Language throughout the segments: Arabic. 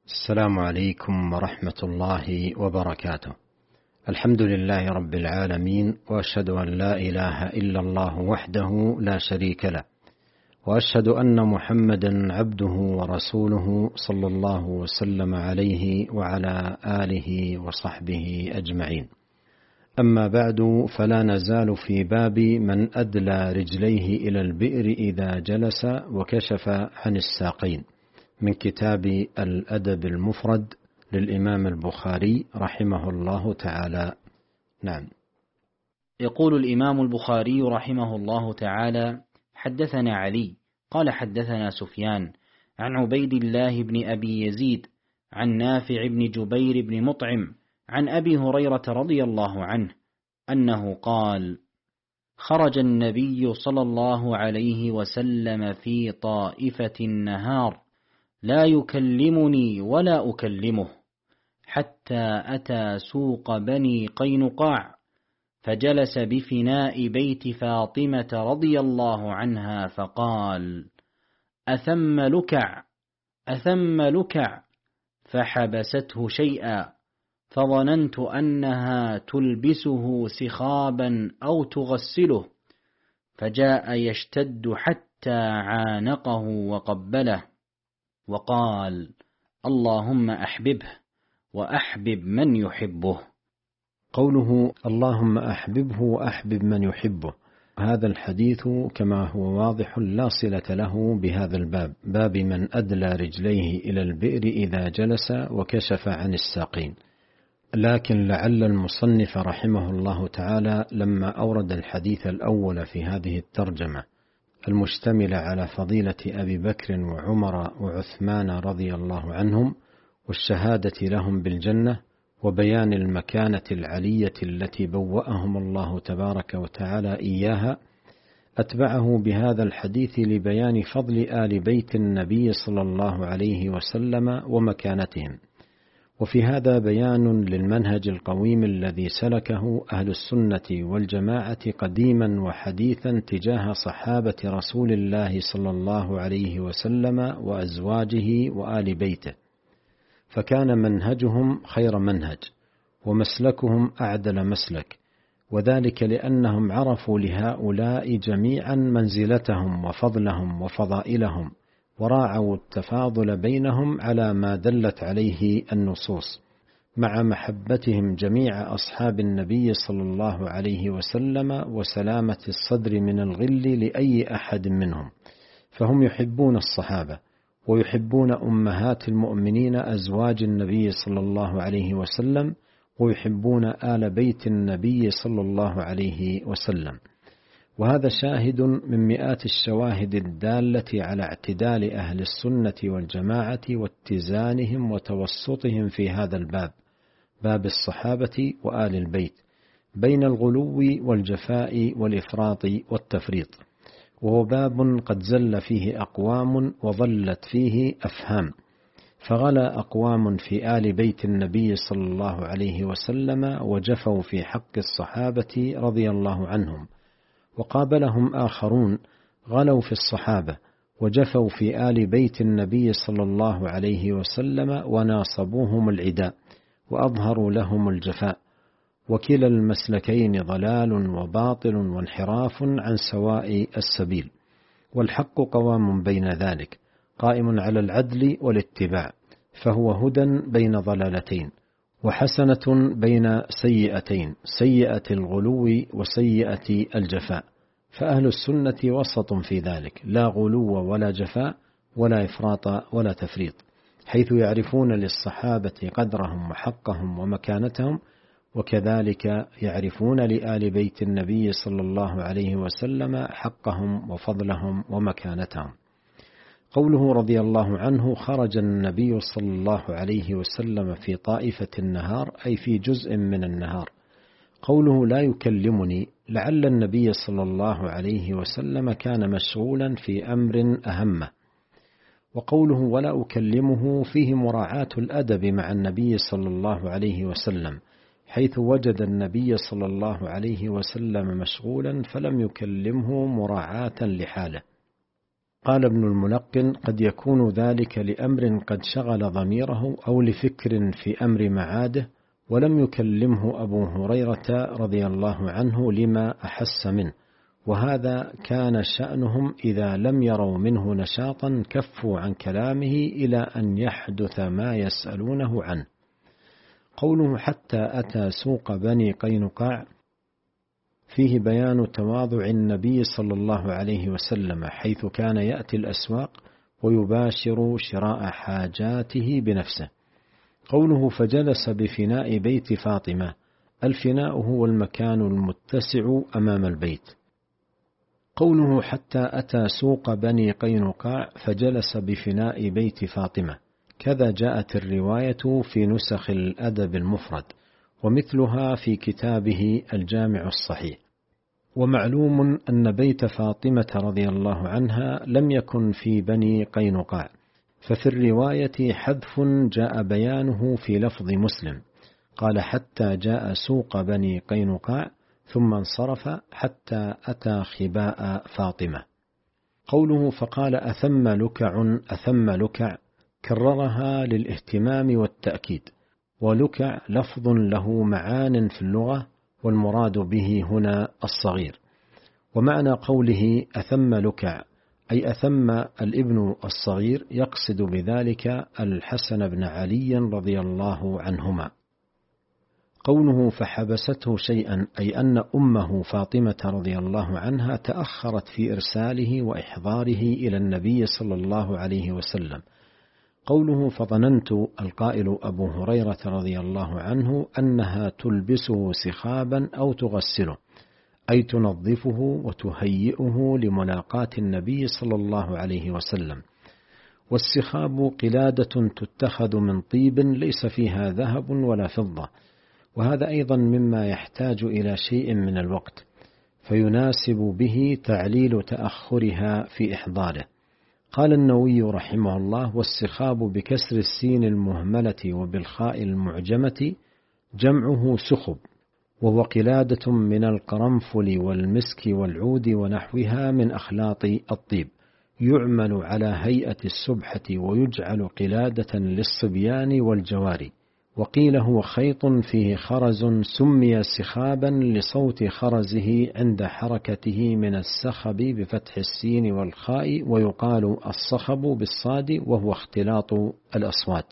السلام عليكم ورحمة الله وبركاته. الحمد لله رب العالمين، وأشهد أن لا إله إلا الله وحده لا شريك له، وأشهد أن محمدا عبده ورسوله صلى الله وسلم عليه وعلى آله وصحبه أجمعين. أما بعد، فلا نزال في باب من أدلى رجليه إلى البئر إذا جلس وكشف عن الساقين، من كتاب الأدب المفرد للإمام البخاري رحمه الله تعالى. نعم. يقول الإمام البخاري رحمه الله تعالى: حدثنا علي قال حدثنا سفيان عن عبيد الله بن أبي يزيد عن نافع بن جبير بن مطعم عن أبي هريرة رضي الله عنه أنه قال: خرج النبي صلى الله عليه وسلم في طائفة النهار لا يكلمني ولا أكلمه، حتى أتى سوق بني قينقاع فجلس بفناء بيت فاطمة رضي الله عنها فقال: أثم لكع أثم لكع، فحبسته شيئا، فظننت أنها تلبسه سخابا أو تغسله، فجاء يشتد حتى عانقه وقبله وقال: اللهم أحببه وأحبب من يحبه. قوله اللهم أحببه وأحبب من يحبه، هذا الحديث كما هو واضح لا صلة له بهذا الباب، باب من أدلى رجليه إلى البئر إذا جلس وكشف عن الساقين. لكن لعل المصنف رحمه الله تعالى لما أورد الحديث الأول في هذه الترجمة المشتملة على فضيلة أبي بكر وعمر وعثمان رضي الله عنهم والشهادة لهم بالجنة وبيان المكانة العلية التي بوأهم الله تبارك وتعالى إياها، أتبعه بهذا الحديث لبيان فضل آل بيت النبي صلى الله عليه وسلم ومكانتهم. وفي هذا بيان للمنهج القويم الذي سلكه أهل السنة والجماعة قديما وحديثا تجاه صحابة رسول الله صلى الله عليه وسلم وأزواجه وآل بيته، فكان منهجهم خير منهج ومسلكهم أعدل مسلك، وذلك لأنهم عرفوا لهؤلاء جميعا منزلتهم وفضلهم وفضائلهم، وراعوا التفاضل بينهم على ما دلت عليه النصوص، مع محبتهم جميع أصحاب النبي صلى الله عليه وسلم وسلامة الصدر من الغل لأي أحد منهم، فهم يحبون الصحابة ويحبون أمهات المؤمنين أزواج النبي صلى الله عليه وسلم، ويحبون آل بيت النبي صلى الله عليه وسلم. وهذا شاهد من مئات الشواهد الدالة على اعتدال أهل السنة والجماعة واتزانهم وتوسطهم في هذا الباب، باب الصحابة وآل البيت، بين الغلو والجفاء والإفراط والتفريط. وهو باب قد زل فيه أقوام وضلت فيه أفهام، فغلا أقوام في آل بيت النبي صلى الله عليه وسلم وجفوا في حق الصحابة رضي الله عنهم، وقابلهم آخرون غلوا في الصحابة وجفوا في آل بيت النبي صلى الله عليه وسلم وناصبوهم العداء وأظهروا لهم الجفاء، وكلا المسلكين ضلال وباطل وانحراف عن سواء السبيل، والحق قوام بين ذلك قائم على العدل والاتباع، فهو هدى بين ضلالتين وحسنة بين سيئتين، سيئة الغلو وسيئة الجفاء، فأهل السنة وسط في ذلك، لا غلو ولا جفاء ولا إفراط ولا تفريط، حيث يعرفون للصحابة قدرهم وحقهم ومكانتهم، وكذلك يعرفون لآل بيت النبي صلى الله عليه وسلم حقهم وفضلهم ومكانتهم. قوله رضي الله عنه: خرج النبي صلى الله عليه وسلم في طائفة النهار، أي في جزء من النهار. قوله لا يكلمني، لعل النبي صلى الله عليه وسلم كان مشغولا في أمر أهمه. وقوله ولا أكلمه فيه مراعاة الأدب مع النبي صلى الله عليه وسلم، حيث وجد النبي صلى الله عليه وسلم مشغولا فلم يكلمه مراعاة لحاله. قال ابن الملقن: قد يكون ذلك لأمر قد شغل ضميره أو لفكر في أمر معاده، ولم يكلمه أبو هريرة رضي الله عنه لما أحس منه، وهذا كان شأنهم إذا لم يروا منه نشاطا كفوا عن كلامه إلى أن يحدث ما يسألونه عنه. قوله حتى أتى سوق بني قينقاع فيه بيان تواضع النبي صلى الله عليه وسلم، حيث كان يأتي الأسواق ويباشر شراء حاجاته بنفسه. قوله فجلس بفناء بيت فاطمة، الفناء هو المكان المتسع أمام البيت. قوله حتى أتى سوق بني قينقاع فجلس بفناء بيت فاطمة، كذا جاءت الرواية في نسخ الأدب المفرد، ومثلها في كتابه الجامع الصحيح. ومعلوم أن بيت فاطمة رضي الله عنها لم يكن في بني قينقاع، ففي الرواية حذف جاء بيانه في لفظ مسلم، قال حتى جاء سوق بني قينقاع ثم انصرف حتى أتى خباء فاطمة. قوله فقال أثم لكع كررها للاهتمام والتأكيد، ولكع لفظ له معان في اللغة، والمراد به هنا الصغير. ومعنى قوله أثم لكع أي أثم الابن الصغير، يقصد بذلك الحسن بن علي رضي الله عنهما. قوله فحبسته شيئا أي أن أمه فاطمة رضي الله عنها تأخرت في إرساله وإحضاره إلى النبي صلى الله عليه وسلم. قوله فظننت، القائل أبو هريرة رضي الله عنه، أنها تلبسه سخابا أو تغسله، أي تنظفه وتهيئه لملاقاة النبي صلى الله عليه وسلم. والسخاب قلادة تتخذ من طيب ليس فيها ذهب ولا فضة، وهذا أيضا مما يحتاج إلى شيء من الوقت، فيناسب به تعليل تأخرها في إحضاره. قال النووي رحمه الله: والسخاب بكسر السين المهملة وبالخاء المعجمة جمعه سخب، وهو قلادة من القرنفل والمسك والعود ونحوها من أخلاط الطيب، يعمل على هيئة السبحة ويجعل قلادة للصبيان والجواري. وقيل هو خيط فيه خرز سمي سخابا لصوت خرزه عند حركته من السخب بفتح السين والخاء، ويقال الصخب بالصاد وهو اختلاط الأصوات.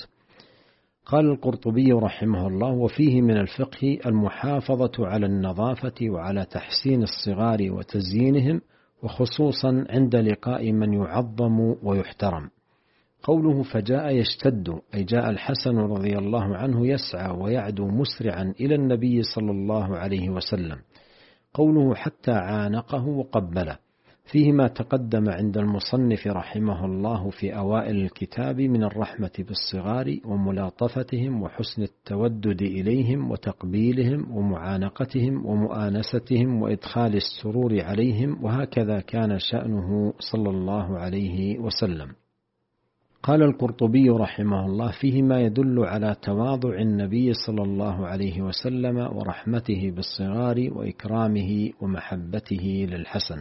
قال القرطبي رحمه الله: وفيه من الفقه المحافظة على النظافة وعلى تحسين الصغار وتزيينهم، وخصوصا عند لقاء من يعظم ويحترم. قوله فجاء يشتد أي جاء الحسن رضي الله عنه يسعى ويعدو مسرعا إلى النبي صلى الله عليه وسلم. قوله حتى عانقه وقبله، فيه ما تقدم عند المصنف رحمه الله في أوائل الكتاب من الرحمة بالصغار وملاطفتهم وحسن التودد إليهم وتقبيلهم ومعانقتهم ومؤانستهم وإدخال السرور عليهم، وهكذا كان شأنه صلى الله عليه وسلم. قال القرطبي رحمه الله: فيه ما يدل على تواضع النبي صلى الله عليه وسلم ورحمته بالصغار وإكرامه ومحبته للحسن.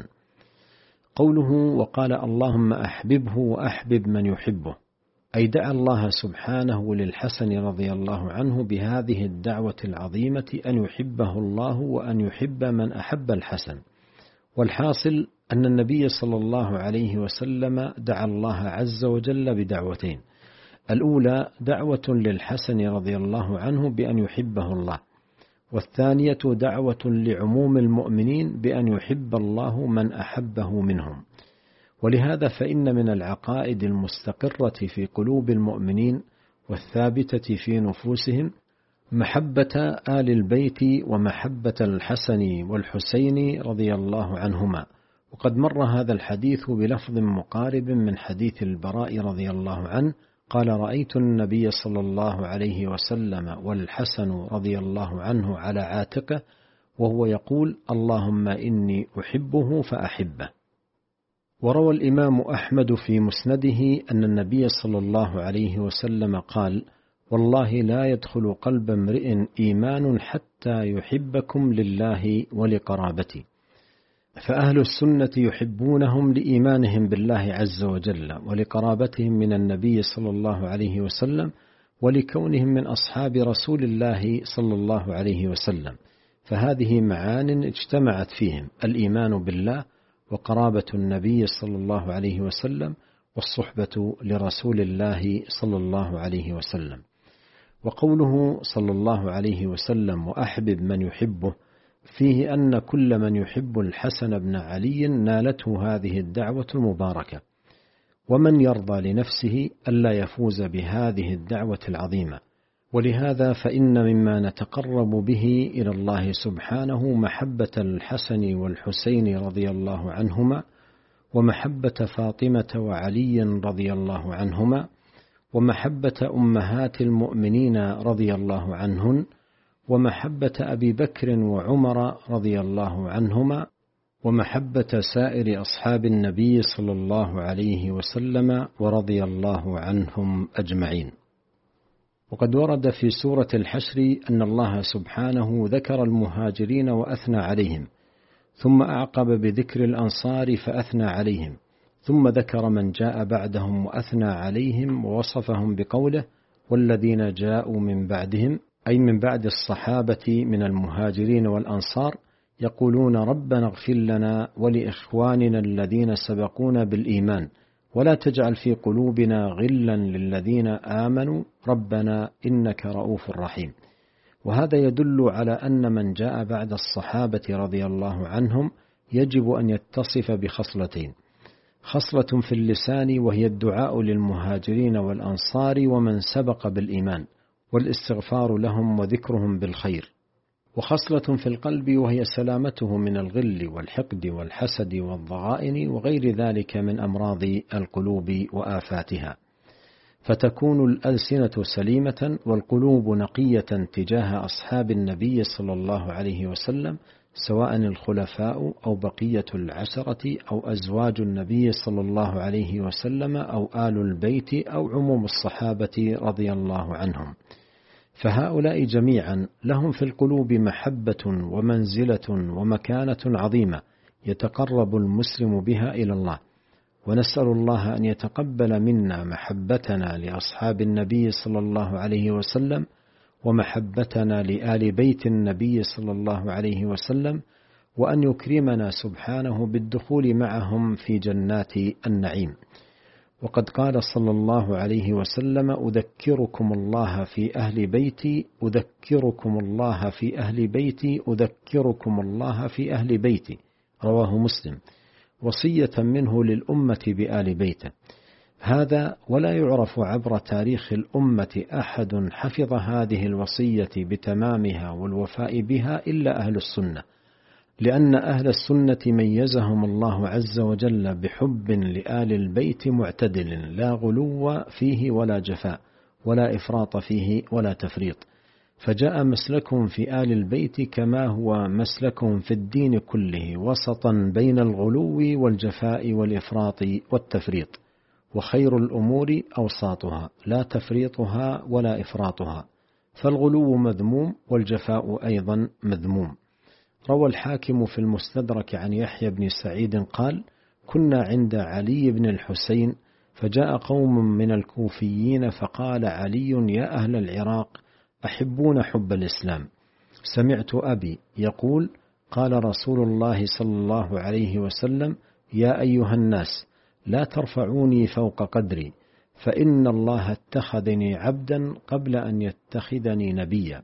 قوله وقال اللهم أحببه وأحبب من يحبه، أي دعا الله سبحانه للحسن رضي الله عنه بهذه الدعوة العظيمة أن يحبه الله وأن يحب من أحب الحسن. والحاصل أن النبي صلى الله عليه وسلم دعا الله عز وجل بدعوتين: الأولى دعوة للحسن رضي الله عنه بأن يحبه الله، والثانية دعوة لعموم المؤمنين بأن يحب الله من أحبه منهم. ولهذا فإن من العقائد المستقرة في قلوب المؤمنين والثابتة في نفوسهم محبة آل البيت ومحبة الحسن والحسين رضي الله عنهما. وقد مر هذا الحديث بلفظ مقارب من حديث البراء رضي الله عنه قال: رأيت النبي صلى الله عليه وسلم والحسن رضي الله عنه على عاتقه وهو يقول: اللهم إني أحبه فأحبه. وروى الإمام أحمد في مسنده أن النبي صلى الله عليه وسلم قال: والله لا يدخل قلب امرئ إيمان حتى يحبكم لله ولقرابتي. فأهل السنة يحبونهم لإيمانهم بالله عز وجل ولقرابتهم من النبي صلى الله عليه وسلم ولكونهم من أصحاب رسول الله صلى الله عليه وسلم، فهذه معان اجتمعت فيهم: الإيمان بالله وقرابة النبي صلى الله عليه وسلم والصحبة لرسول الله صلى الله عليه وسلم. وقوله صلى الله عليه وسلم وأحبب من يحبه فيه أن كل من يحب الحسن بن علي نالته هذه الدعوة المباركة، ومن يرضى لنفسه ألا يفوز بهذه الدعوة العظيمة. ولهذا فإن مما نتقرب به إلى الله سبحانه محبة الحسن والحسين رضي الله عنهما، ومحبة فاطمة وعلي رضي الله عنهما، ومحبة أمهات المؤمنين رضي الله عنهن، ومحبة أبي بكر وعمر رضي الله عنهما، ومحبة سائر أصحاب النبي صلى الله عليه وسلم ورضي الله عنهم أجمعين. وقد ورد في سورة الحشر أن الله سبحانه ذكر المهاجرين وأثنى عليهم، ثم أعقب بذكر الأنصار فأثنى عليهم، ثم ذكر من جاء بعدهم وأثنى عليهم ووصفهم بقوله: والذين جاءوا من بعدهم، أي من بعد الصحابة من المهاجرين والأنصار، يقولون ربنا اغفر لنا ولإخواننا الذين سبقونا بالإيمان ولا تجعل في قلوبنا غلا للذين آمنوا ربنا إنك رؤوف رحيم. وهذا يدل على أن من جاء بعد الصحابة رضي الله عنهم يجب أن يتصف بخصلتين: خصلة في اللسان وهي الدعاء للمهاجرين والأنصار ومن سبق بالإيمان والاستغفار لهم وذكرهم بالخير، وخصلة في القلب وهي سلامته من الغل والحقد والحسد والضغائن وغير ذلك من أمراض القلوب وآفاتها، فتكون الألسنة سليمة والقلوب نقية تجاه أصحاب النبي صلى الله عليه وسلم، سواء الخلفاء أو بقية العشرة أو أزواج النبي صلى الله عليه وسلم أو آل البيت أو عموم الصحابة رضي الله عنهم. فهؤلاء جميعا لهم في القلوب محبة ومنزلة ومكانة عظيمة يتقرب المسلم بها إلى الله، ونسأل الله أن يتقبل منا محبتنا لأصحاب النبي صلى الله عليه وسلم ومحبتنا لآل بيت النبي صلى الله عليه وسلم، وأن يكرمنا سبحانه بالدخول معهم في جنات النعيم. وقد قال صلى الله عليه وسلم: أذكركم الله في أهل بيتي، أذكركم الله في أهل بيتي، أذكركم الله في أهل بيتي، رواه مسلم، وصية منه للأمة بآل بيته. هذا ولا يعرف عبر تاريخ الأمة أحد حفظ هذه الوصية بتمامها والوفاء بها إلا أهل السنة، لأن أهل السنة ميزهم الله عز وجل بحب لآل البيت معتدل، لا غلو فيه ولا جفاء ولا إفراط فيه ولا تفريط، فجاء مسلكهم في آل البيت كما هو مسلكهم في الدين كله، وسطا بين الغلو والجفاء والإفراط والتفريط، وخير الأمور أوساطها لا تفريطها ولا إفراطها، فالغلو مذموم والجفاء أيضا مذموم. روى الحاكم في المستدرك عن يحيى بن سعيد قال: كنا عند علي بن الحسين فجاء قوم من الكوفيين فقال علي: يا أهل العراق أحبون حب الإسلام؟ سمعت أبي يقول: قال رسول الله صلى الله عليه وسلم: يا أيها الناس لا ترفعوني فوق قدري، فإن الله اتخذني عبدا قبل أن يتخذني نبيا.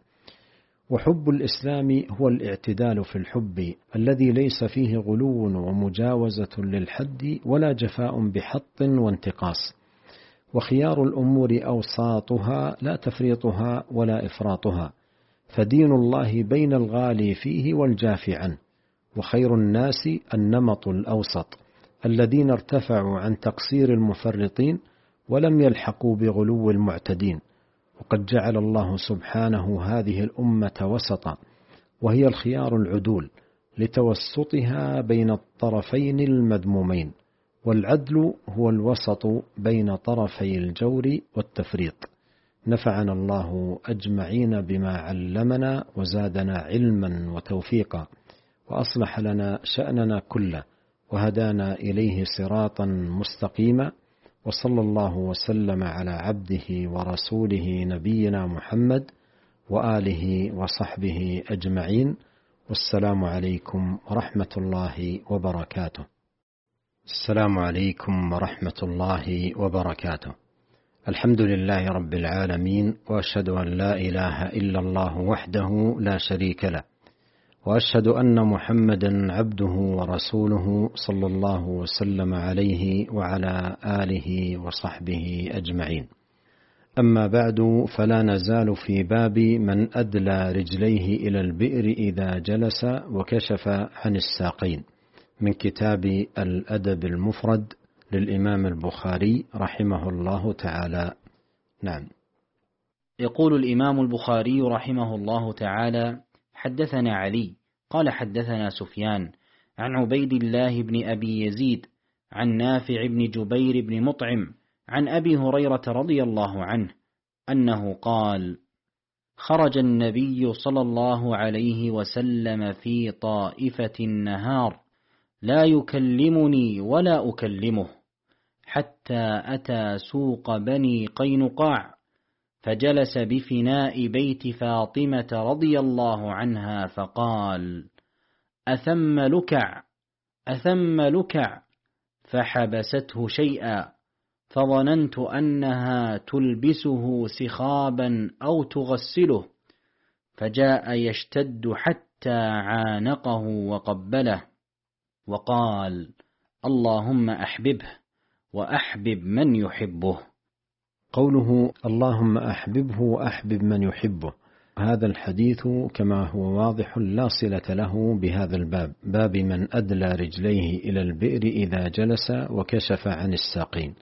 وحب الإسلام هو الاعتدال في الحب الذي ليس فيه غلو ومجاوزة للحد ولا جفاء بحط وانتقاص، وخيار الأمور أوساطها لا تفريطها ولا إفراطها، فدين الله بين الغالي فيه والجافي عنه، وخير الناس النمط الأوسط الذين ارتفعوا عن تقصير المفرطين ولم يلحقوا بغلو المعتدين. وقد جعل الله سبحانه هذه الأمة وسطا، وهي الخيار العدول لتوسطها بين الطرفين المذمومين، والعدل هو الوسط بين طرفي الجور والتفريط. نفعنا الله أجمعين بما علمنا وزادنا علما وتوفيقا، وأصلح لنا شأننا كله وهدانا إليه صراطا مستقيما، وصلى الله وسلم على عبده ورسوله نبينا محمد وآله وصحبه أجمعين، والسلام عليكم ورحمة الله وبركاته. السلام عليكم ورحمة الله وبركاته. الحمد لله رب العالمين، وأشهد أن لا إله إلا الله وحده لا شريك له، وأشهد أن محمدا عبده ورسوله صلى الله وسلم عليه وعلى آله وصحبه أجمعين. أما بعد، فلا نزال في باب من أدلى رجليه إلى البئر إذا جلس وكشف عن الساقين، من كتاب الأدب المفرد للإمام البخاري رحمه الله تعالى. نعم. يقول الإمام البخاري رحمه الله تعالى: حدثنا علي قال حدثنا سفيان عن عبيد الله بن أبي يزيد عن نافع بن جبير بن مطعم عن أبي هريرة رضي الله عنه أنه قال: خرج النبي صلى الله عليه وسلم في طائفة النهار لا يكلمني ولا أكلمه، حتى أتى سوق بني قينقاع، فجلس بفناء بيت فاطمة رضي الله عنها فقال: أثم لكع أثم لكع، فحبسته شيئا، فظننت أنها تلبسه سخابا أو تغسله، فجاء يشتد حتى عانقه وقبله، وقال: اللهم أحببه وأحبب من يحبه. قوله اللهم أحببه وأحبب من يحبه، هذا الحديث كما هو واضح لا صلة له بهذا الباب، باب من أدلى رجليه إلى البئر إذا جلس وكشف عن الساقين.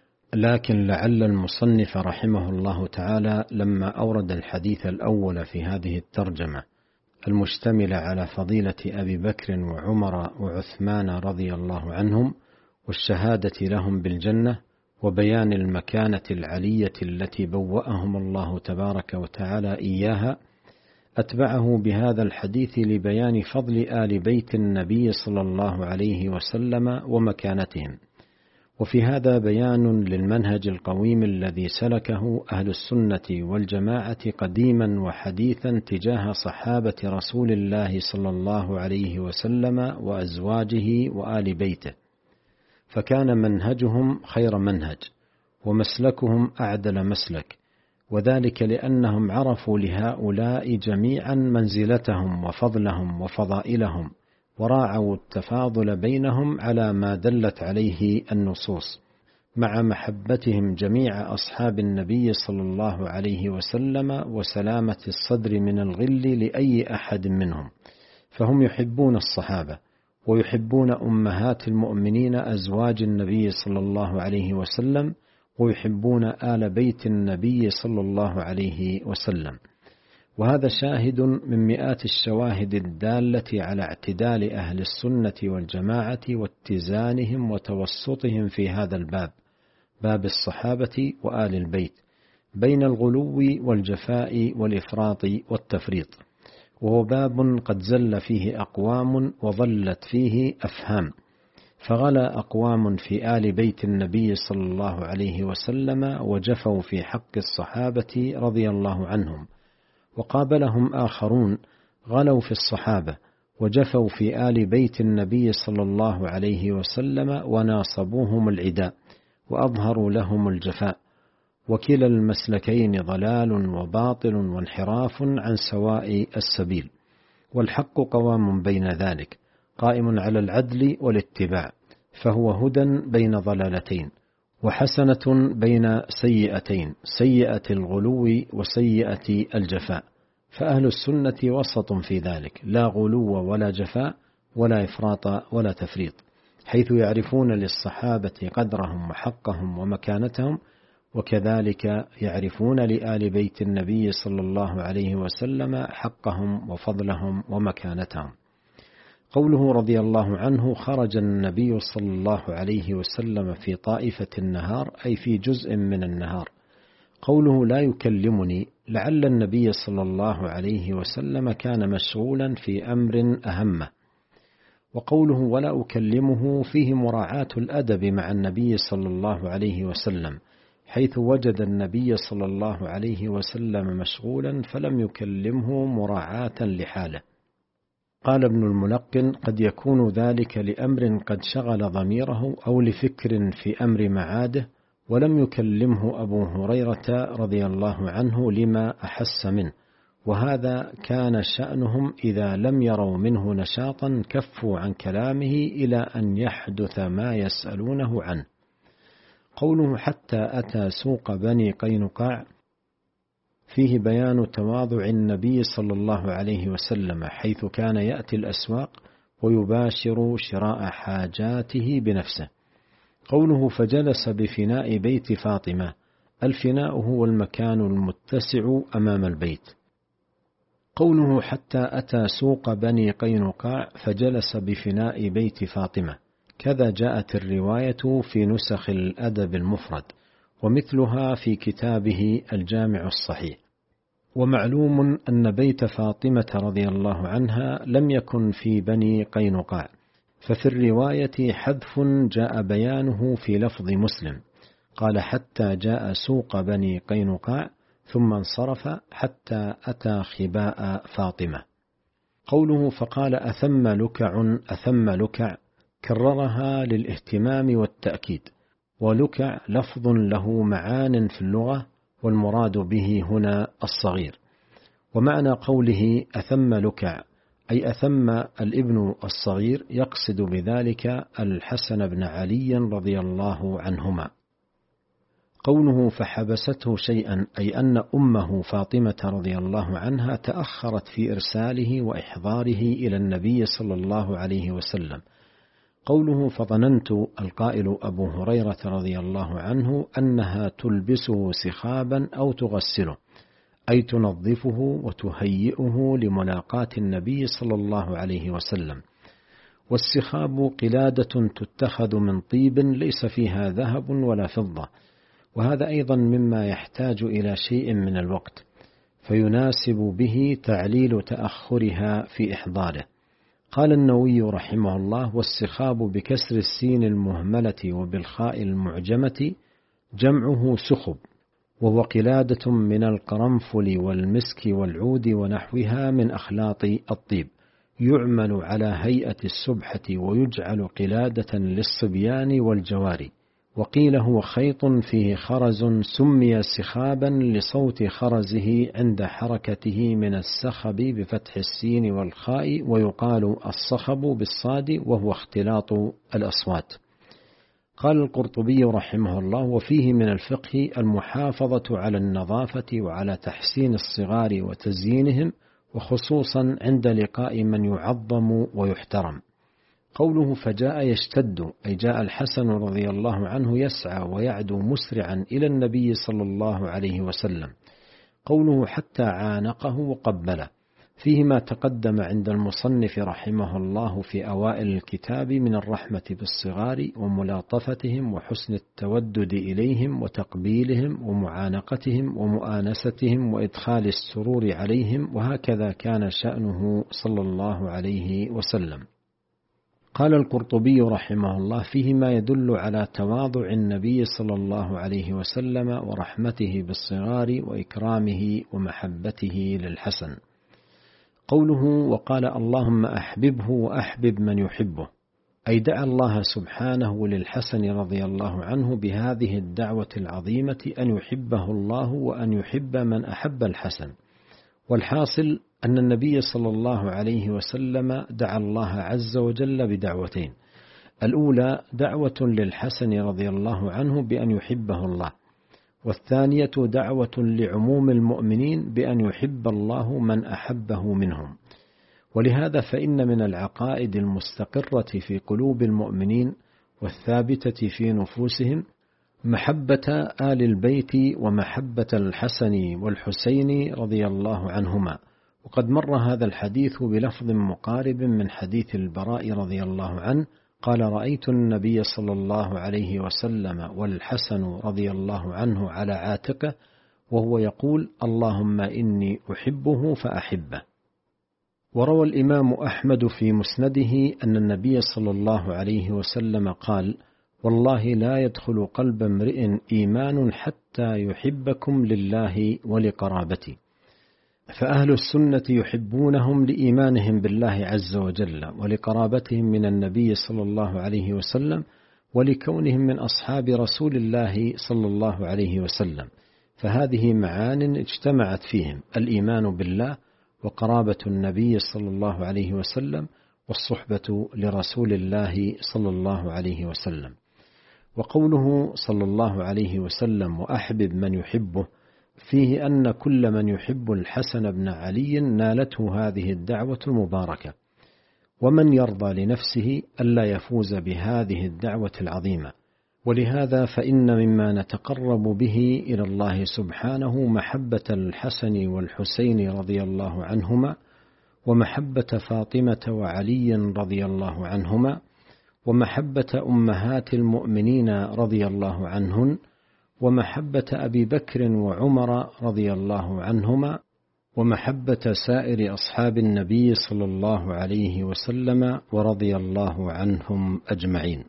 لكن لعل المصنف رحمه الله تعالى لما أورد الحديث الأول في هذه الترجمة المشتملة على فضيلة أبي بكر وعمر وعثمان رضي الله عنهم والشهادة لهم بالجنة وبيان المكانة العلية التي بوأهم الله تبارك وتعالى إياها، أتبعه بهذا الحديث لبيان فضل آل بيت النبي صلى الله عليه وسلم ومكانتهم. وفي هذا بيان للمنهج القويم الذي سلكه أهل السنة والجماعة قديما وحديثا تجاه صحابة رسول الله صلى الله عليه وسلم وأزواجه وآل بيته، فكان منهجهم خير منهج ومسلكهم أعدل مسلك، وذلك لأنهم عرفوا لهؤلاء جميعا منزلتهم وفضلهم وفضائلهم، وراعوا التفاضل بينهم على ما دلت عليه النصوص، مع محبتهم جميع أصحاب النبي صلى الله عليه وسلم وسلامة الصدر من الغل لأي أحد منهم، فهم يحبون الصحابة ويحبون أمهات المؤمنين أزواج النبي صلى الله عليه وسلم، ويحبون آل بيت النبي صلى الله عليه وسلم. وهذا شاهد من مئات الشواهد الدالة على اعتدال أهل السنة والجماعة واتزانهم وتوسطهم في هذا الباب، باب الصحابة وآل البيت، بين الغلو والجفاء والإفراط والتفريط. وهو باب قد زل فيه أقوام وضلت فيه أفهام، فغلا أقوام في آل بيت النبي صلى الله عليه وسلم وجفوا في حق الصحابة رضي الله عنهم، وقابلهم آخرون غلوا في الصحابة وجفوا في آل بيت النبي صلى الله عليه وسلم وناصبوهم العداء وأظهروا لهم الجفاء، وكلا المسلكين ضلال وباطل وانحراف عن سواء السبيل، والحق قوام بين ذلك قائم على العدل والاتباع، فهو هدى بين ضلالتين وحسنة بين سيئتين، سيئة الغلو وسيئة الجفاء، فأهل السنة وسط في ذلك، لا غلو ولا جفاء ولا إفراط ولا تفريط، حيث يعرفون للصحابة قدرهم وحقهم ومكانتهم، وكذلك يعرفون لآل بيت النبي صلى الله عليه وسلم حقهم وفضلهم ومكانتهم. قوله رضي الله عنه: خرج النبي صلى الله عليه وسلم في طائفة النهار، أي في جزء من النهار. قوله لا يكلمني، لعل النبي صلى الله عليه وسلم كان مشغولا في أمر أهمه، وقوله ولا أكلمه فيه مراعاة الأدب مع النبي صلى الله عليه وسلم، حيث وجد النبي صلى الله عليه وسلم مشغولا فلم يكلمه مراعاة لحاله. قال ابن الملقن قد يكون ذلك لأمر قد شغل ضميره أو لفكر في أمر معاده، ولم يكلمه أبو هريرة رضي الله عنه لما أحس منه، وهذا كان شأنهم إذا لم يروا منه نشاطا كفوا عن كلامه إلى أن يحدث ما يسألونه عنه. قوله حتى أتى سوق بني قينقاع فيه بيان تواضع النبي صلى الله عليه وسلم، حيث كان يأتي الأسواق ويباشر شراء حاجاته بنفسه. قوله فجلس بفناء بيت فاطمة، الفناء هو المكان المتسع أمام البيت. قوله حتى أتى سوق بني قينقاع فجلس بفناء بيت فاطمة، كذا جاءت الرواية في نسخ الأدب المفرد، ومثلها في كتابه الجامع الصحيح. ومعلوم أن بيت فاطمة رضي الله عنها لم يكن في بني قينقاع، ففي الرواية حذف جاء بيانه في لفظ مسلم، قال حتى جاء سوق بني قينقاع ثم انصرف حتى أتى خباء فاطمة. قوله فقال أثم لكع أثم لكع، كررها للاهتمام والتأكيد، ولكع لفظ له معان في اللغة، والمراد به هنا الصغير. ومعنى قوله أثم لكع أي أثم الابن الصغير، يقصد بذلك الحسن بن علي رضي الله عنهما. قوله فحبسته شيئا أي أن أمه فاطمة رضي الله عنها تأخرت في إرساله وإحضاره إلى النبي صلى الله عليه وسلم. قوله فظننت، القائل أبو هريرة رضي الله عنه، أنها تلبسه سخابا أو تغسله، أي تنظفه وتهيئه لملاقاة النبي صلى الله عليه وسلم. والسخاب قلادة تتخذ من طيب ليس فيها ذهب ولا فضة، وهذا أيضا مما يحتاج إلى شيء من الوقت، فيناسب به تعليل تأخرها في إحضاره. قال النووي رحمه الله والسخاب بكسر السين المهملة وبالخاء المعجمة جمعه سخب، وهو قلادة من القرنفل والمسك والعود ونحوها من أخلاط الطيب، يعمل على هيئة السبحة ويجعل قلادة للصبيان والجواري. وقيل هو خيط فيه خرز سمي سخابا لصوت خرزه عند حركته من السخب بفتح السين والخاء، ويقال الصخب بالصاد وهو اختلاط الأصوات. قال القرطبي رحمه الله وفيه من الفقه المحافظة على النظافة وعلى تحسين الصغار وتزيينهم، وخصوصا عند لقاء من يعظم ويحترم. قوله فجاء يشتد أي جاء الحسن رضي الله عنه يسعى ويعدو مسرعا إلى النبي صلى الله عليه وسلم. قوله حتى عانقه وقبله، فيه ما تقدم عند المصنف رحمه الله في أوائل الكتاب من الرحمة بالصغار وملاطفتهم وحسن التودد إليهم وتقبيلهم ومعانقتهم ومؤانستهم وإدخال السرور عليهم، وهكذا كان شأنه صلى الله عليه وسلم. قال القرطبي رحمه الله فيه ما يدل على تواضع النبي صلى الله عليه وسلم ورحمته بالصغار وإكرامه ومحبته للحسن. قوله وقال اللهم أحببه وأحبب من يحبه، أي دعا الله سبحانه للحسن رضي الله عنه بهذه الدعوة العظيمة أن يحبه الله وأن يحب من أحب الحسن. والحاصل أن النبي صلى الله عليه وسلم دعا الله عز وجل بدعوتين: الأولى دعوة للحسن رضي الله عنه بأن يحبه الله، والثانية دعوة لعموم المؤمنين بأن يحب الله من أحبه منهم. ولهذا فإن من العقائد المستقرة في قلوب المؤمنين والثابتة في نفوسهم محبة آل البيت ومحبة الحسن والحسين رضي الله عنهما. وقد مر هذا الحديث بلفظ مقارب من حديث البراء رضي الله عنه قال رأيت النبي صلى الله عليه وسلم والحسن رضي الله عنه على عاتقه وهو يقول اللهم إني أحبه فأحبه. وروى الإمام أحمد في مسنده أن النبي صلى الله عليه وسلم قال: والله لا يدخل قلب امرئ إيمان حتى يحبكم لله ولقرابته. فأهل السنة يحبونهم لإيمانهم بالله عز وجل ولقرابتهم من النبي صلى الله عليه وسلم ولكونهم من أصحاب رسول الله صلى الله عليه وسلم، فهذه معان اجتمعت فيهم: الإيمان بالله وقرابة النبي صلى الله عليه وسلم والصحبة لرسول الله صلى الله عليه وسلم. وقوله صلى الله عليه وسلم: وأحبب من يحبه، فيه أن كل من يحب الحسن بن علي نالته هذه الدعوة المباركة، ومن يرضى لنفسه ألا يفوز بهذه الدعوة العظيمة. ولهذا فإن مما نتقرب به إلى الله سبحانه محبة الحسن والحسين رضي الله عنهما، ومحبة فاطمة وعلي رضي الله عنهما، ومحبة أمهات المؤمنين رضي الله عنهن، ومحبة أبي بكر وعمر رضي الله عنهما، ومحبة سائر أصحاب النبي صلى الله عليه وسلم ورضي الله عنهم أجمعين.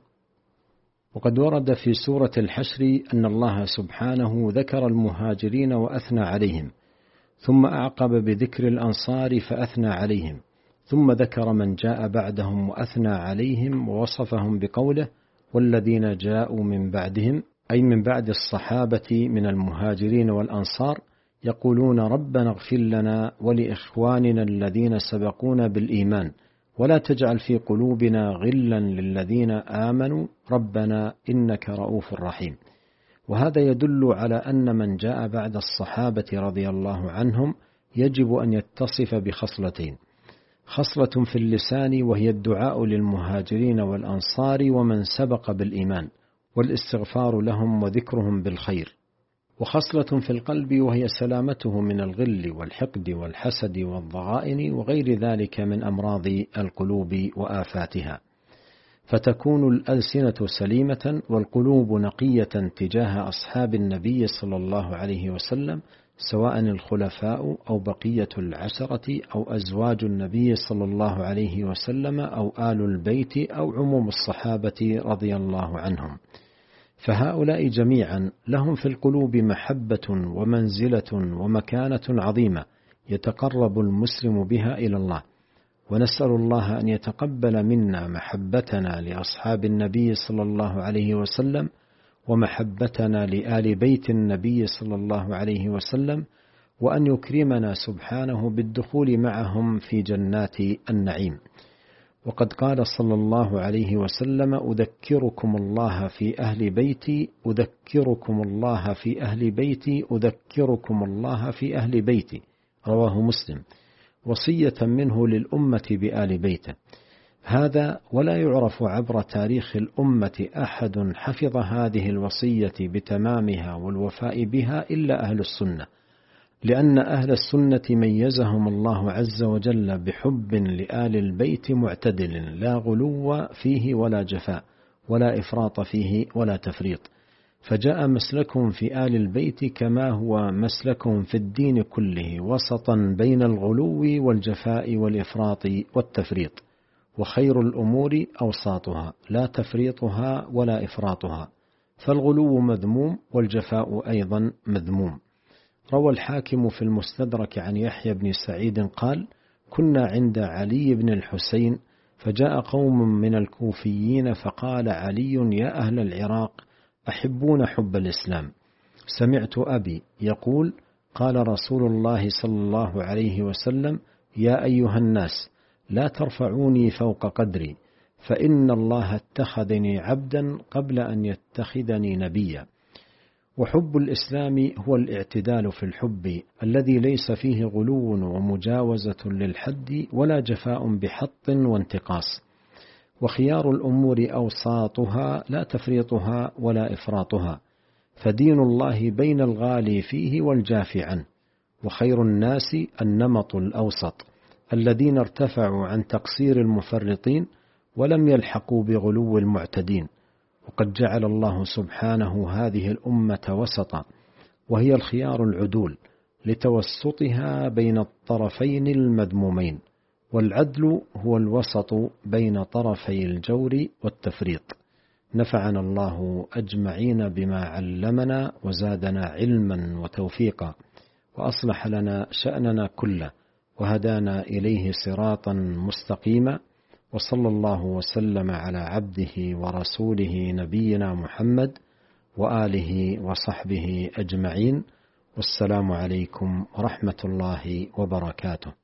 وقد ورد في سورة الحشر أن الله سبحانه ذكر المهاجرين وأثنى عليهم، ثم أعقب بذكر الأنصار فأثنى عليهم، ثم ذكر من جاء بعدهم وأثنى عليهم ووصفهم بقوله: والذين جاءوا من بعدهم، أي من بعد الصحابة من المهاجرين والأنصار، يقولون ربنا اغفر لنا ولإخواننا الذين سبقونا بالإيمان ولا تجعل في قلوبنا غلا للذين آمنوا ربنا إنك رؤوف رحيم. وهذا يدل على أن من جاء بعد الصحابة رضي الله عنهم يجب أن يتصف بخصلتين: خصلة في اللسان وهي الدعاء للمهاجرين والأنصار ومن سبق بالإيمان والاستغفار لهم وذكرهم بالخير، وخصلة في القلب وهي سلامته من الغل والحقد والحسد والضغائن وغير ذلك من أمراض القلوب وآفاتها، فتكون الألسنة سليمة والقلوب نقية تجاه أصحاب النبي صلى الله عليه وسلم، سواء الخلفاء أو بقية العشرة أو أزواج النبي صلى الله عليه وسلم أو آل البيت أو عموم الصحابة رضي الله عنهم. فهؤلاء جميعا لهم في القلوب محبة ومنزلة ومكانة عظيمة يتقرب المسلم بها إلى الله، ونسأل الله أن يتقبل منا محبتنا لأصحاب النبي صلى الله عليه وسلم ومحبتنا لآل بيت النبي صلى الله عليه وسلم، وأن يكرمنا سبحانه بالدخول معهم في جنات النعيم. وقد قال صلى الله عليه وسلم: أذكركم الله في أهل بيتي، أذكركم الله في أهل بيتي، أذكركم الله في أهل بيتي، رواه مسلم، وصية منه للأمة بآل بيته. هذا ولا يعرف عبر تاريخ الأمة أحد حفظ هذه الوصية بتمامها والوفاء بها إلا أهل السنة، لأن أهل السنة ميزهم الله عز وجل بحب لآل البيت معتدل، لا غلو فيه ولا جفاء ولا إفراط فيه ولا تفريط، فجاء مسلكهم في آل البيت كما هو مسلكهم في الدين كله، وسطا بين الغلو والجفاء والإفراط والتفريط، وخير الأمور أوساطها لا تفريطها ولا إفراطها، فالغلو مذموم والجفاء أيضا مذموم. روى الحاكم في المستدرك عن يحيى بن سعيد قال: كنا عند علي بن الحسين فجاء قوم من الكوفيين فقال علي: يا أهل العراق أحبون حب الإسلام؟ سمعت أبي يقول: قال رسول الله صلى الله عليه وسلم: يا أيها الناس لا ترفعوني فوق قدري، فإن الله اتخذني عبدا قبل أن يتخذني نبيا. وحب الإسلام هو الاعتدال في الحب الذي ليس فيه غلو ومجاوزة للحد ولا جفاء بحط وانتقاص، وخيار الأمور أوساطها لا تفريطها ولا إفراطها، فدين الله بين الغالي فيه والجافي عنه، وخير الناس النمط الأوسط الذين ارتفعوا عن تقصير المفرطين ولم يلحقوا بغلو المعتدين. وقد جعل الله سبحانه هذه الأمة وسطا، وهي الخيار العدول لتوسطها بين الطرفين المذمومين، والعدل هو الوسط بين طرفي الجور والتفريط. نفعنا الله أجمعين بما علمنا وزادنا علما وتوفيقا، وأصلح لنا شأننا كله، وهدانا إليه صراطا مستقيما. وصلى الله وسلم على عبده ورسوله نبينا محمد وآله وصحبه أجمعين. والسلام عليكم ورحمة الله وبركاته.